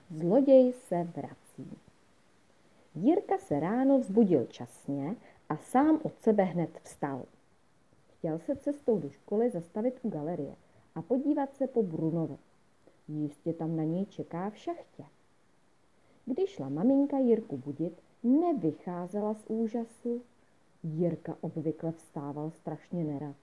Zloděj se vrací. Jirka se ráno vzbudil časně a sám od sebe hned vstal. Chtěl se cestou do školy zastavit u galerie a podívat se po Brunovi. Jistě tam na něj čeká v šachtě. Když šla maminka Jirku budit, nevycházela z úžasu. Jirka obvykle vstával strašně nerad.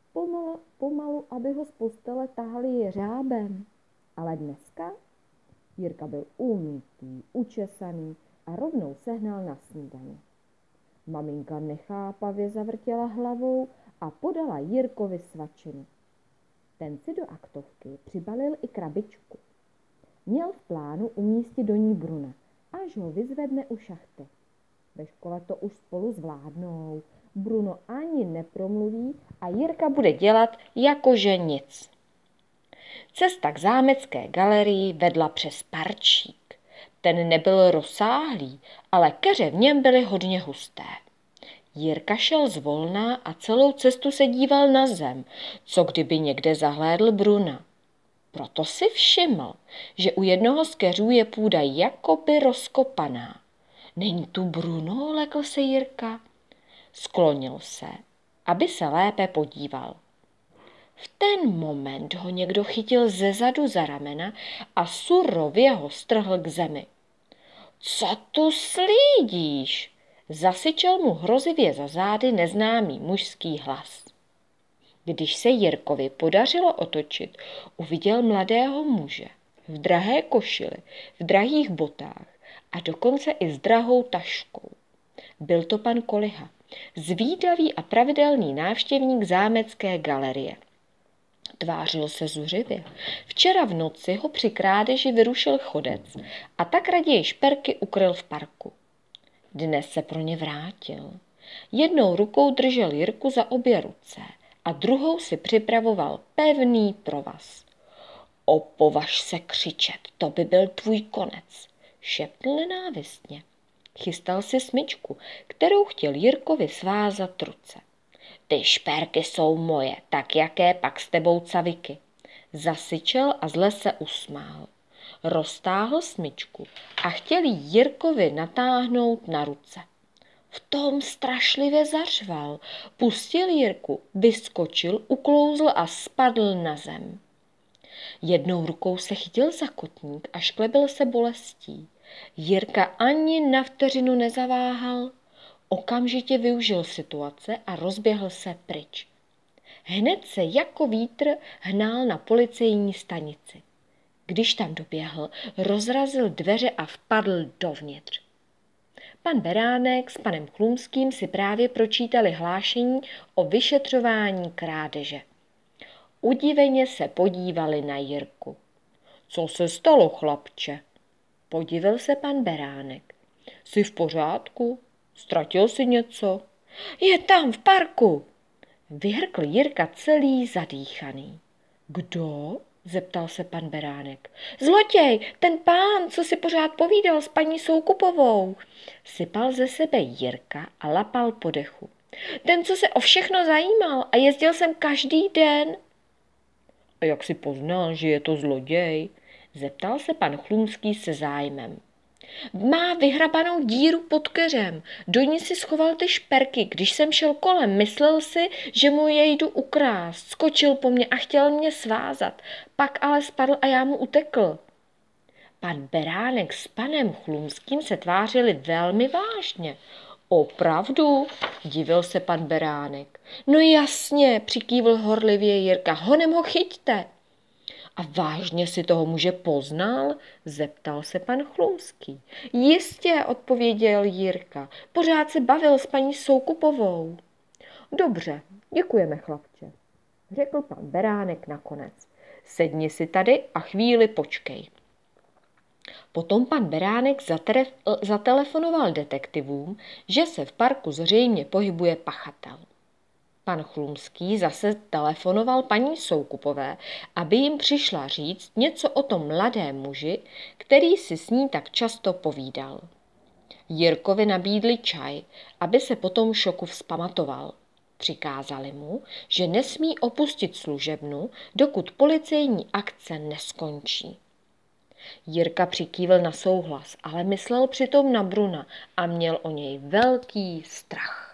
Pomalu, aby ho z postele tahali jeřábem. Ale dneska Jirka byl umytý, učesaný a rovnou sehnal na snídani. Maminka nechápavě zavrtěla hlavou a podala Jirkovi svačinu. Ten si do aktovky přibalil i krabičku. Měl v plánu umístit do ní Bruna, až ho vyzvedne u šachty. Ve škole to už spolu zvládnou. Bruno ani nepromluví a Jirka bude dělat jakože nic. Cesta k zámecké galerii vedla přes parčík. Ten nebyl rozsáhlý, ale keře v něm byly hodně husté. Jirka šel zvolna a celou cestu se díval na zem, co kdyby někde zahlédl Bruna. Proto si všiml, že u jednoho z keřů je půda jakoby rozkopaná. Není tu Bruno, lekl se Jirka. Sklonil se, aby se lépe podíval. V ten moment ho někdo chytil zezadu za ramena a surově ho strhl k zemi. Co tu slídíš? Zasyčel mu hrozivě za zády neznámý mužský hlas. Když se Jirkovi podařilo otočit, uviděl mladého muže v drahé košili, v drahých botách a dokonce i s drahou taškou. Byl to pan Koliha, zvídavý a pravidelný návštěvník zámecké galerie. Tvářil se zuřivě. Včera v noci ho při krádeži vyrušil chodec a tak raději šperky ukryl v parku. Dnes se pro ně vrátil. Jednou rukou držel Jirku za obě ruce a druhou si připravoval pevný provaz. Opovaž se křičet, to by byl tvůj konec, šeptl nenávistně. Chystal si smyčku, kterou chtěl Jirkovi svázat ruce. Ty šperky jsou moje, tak jaké pak s tebou caviky? Zasyčel a zle se usmál. Roztáhl smyčku a chtěl ji Jirkovi natáhnout na ruce. V tom strašlivě zařval, pustil Jirku, vyskočil, uklouzl a spadl na zem. Jednou rukou se chytil za kotník a šklebil se bolestí. Jirka ani na vteřinu nezaváhal. Okamžitě využil situace a rozběhl se pryč. Hned se jako vítr hnal na policejní stanici. Když tam doběhl, rozrazil dveře a vpadl dovnitř. Pan Beránek s panem Chlumským si právě pročítali hlášení o vyšetřování krádeže. Udiveně se podívali na Jirku. Co se stalo, chlapče? Podivil se pan Beránek. Jsi v pořádku? Ztratil jsi něco? Je tam v parku, vyhrkl Jirka celý zadýchaný. Kdo? Zeptal se pan Beránek. Zloděj, ten pán, co si pořád povídal s paní Soukupovou. Sypal ze sebe Jirka a lapal po dechu. Ten, co se o všechno zajímal a jezdil jsem každý den. A jak si poznal, že je to zloděj? Zeptal se pan Chlumský se zájmem. Má vyhrabanou díru pod keřem. Do ní si schoval ty šperky. Když jsem šel kolem, myslel si, že mu je jdu ukrást. Skočil po mně a chtěl mě svázat. Pak ale spadl a já mu utekl. Pan Beránek s panem Chlumským se tvářili velmi vážně. Opravdu? Divil se pan Beránek. No jasně, přikývl horlivě Jirka. Honem ho chyťte. A vážně si toho muže poznal? Zeptal se pan Chlumský. Jistě, odpověděl Jirka. Pořád se bavil s paní Soukupovou. Dobře, děkujeme, chlapče, řekl pan Beránek nakonec. Sedni si tady a chvíli počkej. Potom pan Beránek zatelefonoval detektivům, že se v parku zřejmě pohybuje pachatel. Pan Chlumský zase telefonoval paní Soukupové, aby jim přišla říct něco o tom mladém muži, který si s ní tak často povídal. Jirkovi nabídli čaj, aby se po tom šoku vzpamatoval. Přikázali mu, že nesmí opustit služebnu, dokud policejní akce neskončí. Jirka přikývl na souhlas, ale myslel přitom na Bruna a měl o něj velký strach.